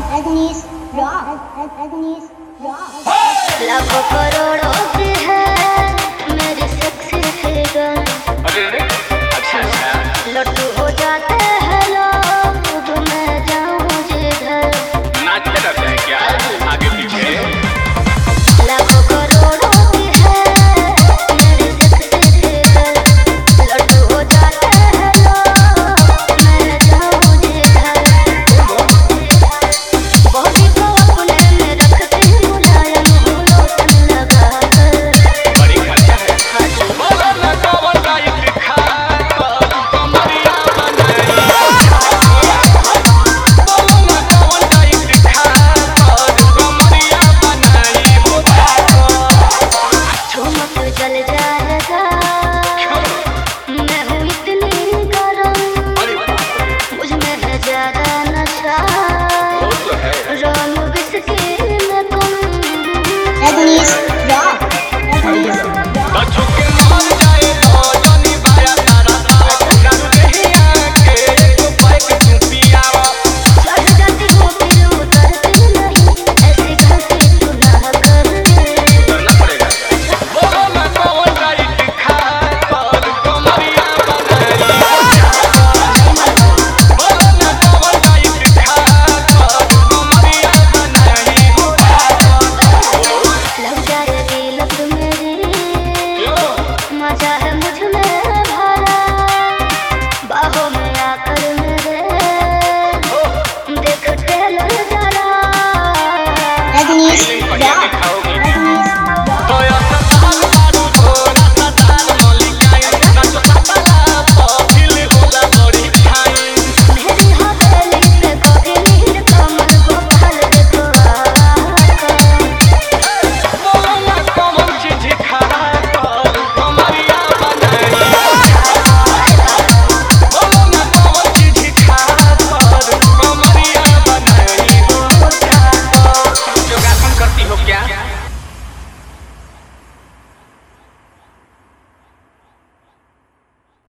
Rajnish Rock. Rajnish Rock. लाखों करोड़ों की है मेरी सेक्सी फिगर। लट्टू हो जाते हैं लोग मैं जाऊं जिधर। नाचते रहते हैं क्या आगे पीछे? लाखों करोड़ों की है मेरी सेक्सी फिगर। लट्टू हो जाते हैं लोग मैं जाऊं जिधर। बॉडी को अपने में रखती हूँ मुलायम हूँ लोशन लगाकर। बड़ी खर्चा है। बोलो ना कौन डाइट खा कर कमरिया बनाई। बोलो ना कौन डाइट खा कर कमरिया बनाई। ठुमक जल जाएगा मैं हूँ इतनी गरम। मुझ में है ज्यादा नशा रोम विस्की में तुम। Rajnish Rock. Rajnish Rock. बच्चों के मर जाए तो जनी बाया तारा कर नहीं आके तो बाइक तू पियावा। चढ़ जाती हूँ फिर उतरती नहीं ऐसी गलती तू ना कर। करना पड़ेगा। बोलो ना कौन डाइट खा कर कमरिया बनाई। बोलो ना कौन डाइट खा कर कमरिया बनाई। लग जाएगी लत मेरी मजा है मुझ में भरा। बाहों में आकर मेरे देख टेलर जरा। Rajnish बढ़िया Rock. दिखाओगे।